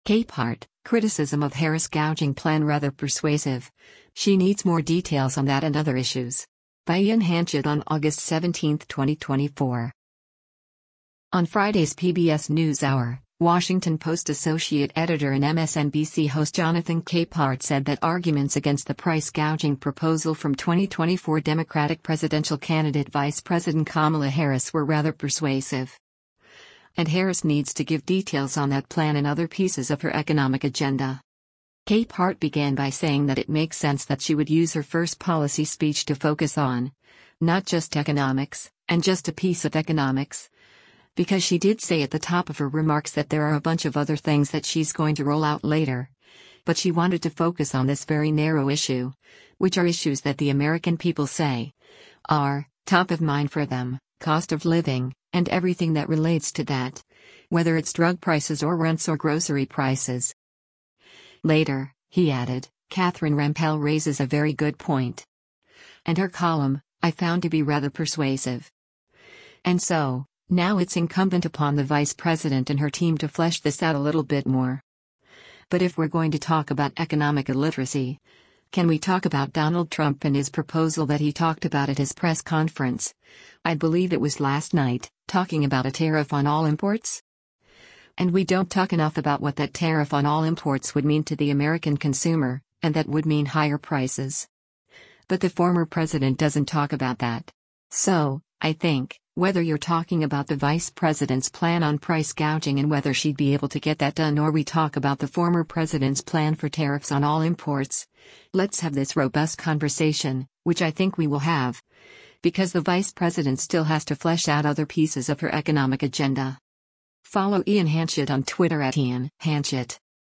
Capehart, criticism of Harris gouging plan rather persuasive. She needs more details on that and other issues. By Ian Hanchett on August 17, 2024. On Friday's PBS NewsHour, Washington Post associate editor and MSNBC host Jonathan Capehart said that arguments against the price gouging proposal from 2024 Democratic presidential candidate Vice President Kamala Harris were rather persuasive. And Harris needs to give details on that plan and other pieces of her economic agenda. Capehart began by saying that it makes sense that she would use her first policy speech to focus on not just economics, and just a piece of economics, because she did say at the top of her remarks that there are a bunch of other things that she's going to roll out later. But she wanted to focus on this very narrow issue, which are issues that the American people say are top of mind for them: cost of living, and everything that relates to that, whether it's drug prices or rents or grocery prices. Later, he added, Catherine Rampell raises a very good point. And her column, I found to be rather persuasive. And so, now it's incumbent upon the vice president and her team to flesh this out a little bit more. But if we're going to talk about economic illiteracy, can we talk about Donald Trump and his proposal that he talked about at his press conference? I believe it was last night, talking about a tariff on all imports? And we don't talk enough about what that tariff on all imports would mean to the American consumer, and that would mean higher prices. But the former president doesn't talk about that. So, I think, whether you're talking about the vice president's plan on price gouging and whether she'd be able to get that done, or we talk about the former president's plan for tariffs on all imports, let's have this robust conversation, which I think we will have. Because the vice president still has to flesh out other pieces of her economic agenda. Follow Ian Hanchett on Twitter at Ian Hanchett.